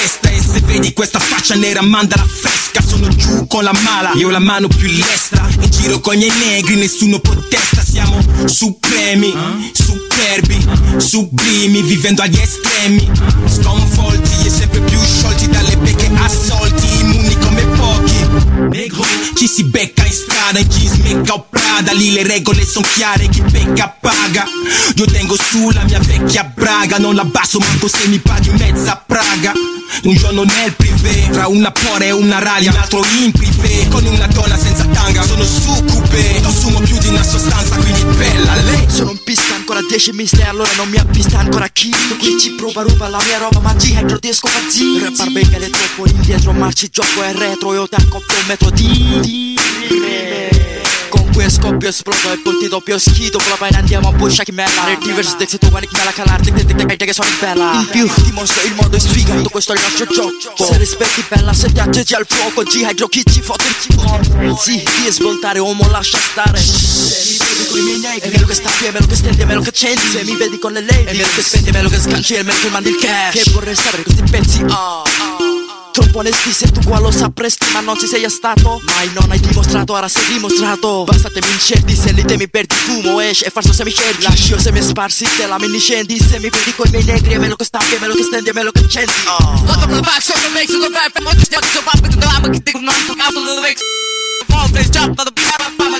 cresta. E se vedi questa faccia nera mandala fresca. Sono giù con la mala, io ho la mano più lestra. In giro con i miei negri, nessuno protesta. Siamo supremi, superbi, sublimi, vivendo agli estremi. Sconvolti e sempre più sciolti dalle becche assolti, immuni come pochi. Negro, ci si becca in strada, in jeans, mecca o Prada. Lì le regole son chiare, chi becca paga. Io tengo su la mia vecchia braga, non la basso manco se mi paghi mezza Praga. Un giorno nel privé, tra una pora e una ralia, un altro in privé, con una donna senza tanga. Sono succube, consumo più di una sostanza, quindi bella lei. Sono un pista ancora 10 miste, allora non mi avvista ancora chi ci prova ruba la mia roba, ma G-Hydro disco fa Z. Rappar bengale troppo indietro, marci gioco e retro, io ti accoppio un metro di con cui scoppio esplodo e poi ti doppio schito. Con la paina andiamo a buscia chi mela. Nel diverso dex e tu guardi chi me la calarti. Te che sono bella. In più ti mostro il modo sfigato, questo è il nostro gioco. Se rispetti bella, se ti aggeggi al fuoco, G-Hydro chi ci fotte il cibo. Sì, di svoltare, uomo lascia stare. Se mi vedi con i miei negri, è meno che stacchi, è meno che stendi, è meno che accendi. Se mi vedi con le lady, è meno che spendi, è meno che scanci, è meno che mandi il cash. Che vorrei sapere questi pezzi, troppo onesti, se tu qua lo sapresti, ma non ci sei stato. Mai non hai dimostrato, ora sei dimostrato. Bastatemi incerti, se li temi perdi fumo, esci e falso se mi cerchi. Lascio se mi sparsi, te la me ne scendi. Se mi vedi con i miei negri, è meno che stacchi, è meno che stendi, è meno che accendi. Look up the back, so the mix, so the back, ma ti stiamo so pop, to I'm a kid, non to out the lyrics. Fall face drop, the beat,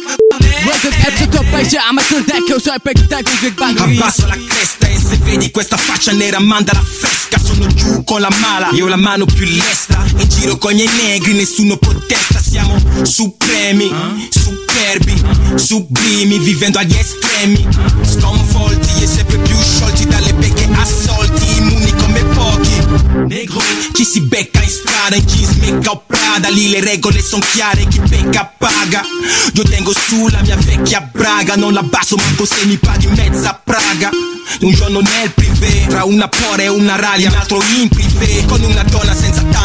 abbasso la cresta e se vedi questa faccia nera mandala fresca. Sono giù con la mala, io ho la mano più lestra. In giro con i miei negri, nessuno protesta. Siamo supremi, superbi, sublimi, vivendo agli estremi. Sconvolti e sempre più sciolti dalle becche assolti, immuni come pochi. Negro, ci si becca in strada, in jeans, mecca o Prada. Lì le regole son chiare, chi becca paga. Io tengo su la mia vecchia braga, non la basso manco se mi paghi mezza Praga. Un giorno nel privé, tra una pora e una ralia, un altro in privé, con una donna senza taglia.